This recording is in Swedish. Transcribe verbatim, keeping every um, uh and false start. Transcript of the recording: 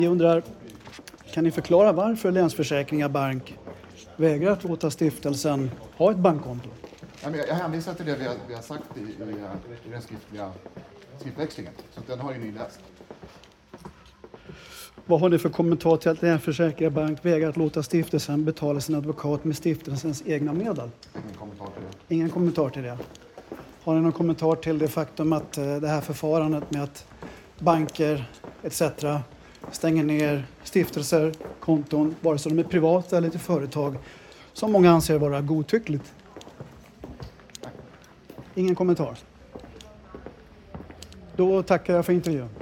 Jag undrar, kan ni förklara varför Länsförsäkringar Bank vägrar att låta stiftelsen ha ett bankkonto? Jag hänvisar till det vi har, vi har sagt i, i, i den skriftliga skriftväxlingen, så den har ju ni läst. Vad har ni för kommentar till att Länsförsäkringar Bank vägrar att låta stiftelsen betala sin advokat med stiftelsens egna medel? Ingen kommentar till det. Ingen kommentar till det. Har ni någon kommentar till det faktum att det här förfarandet med att banker et cetera stänger ner stiftelser, konton, vare sig de är privata eller till företag, som många anser vara godtyckligt? Ingen kommentar. Då tackar jag för intervjun.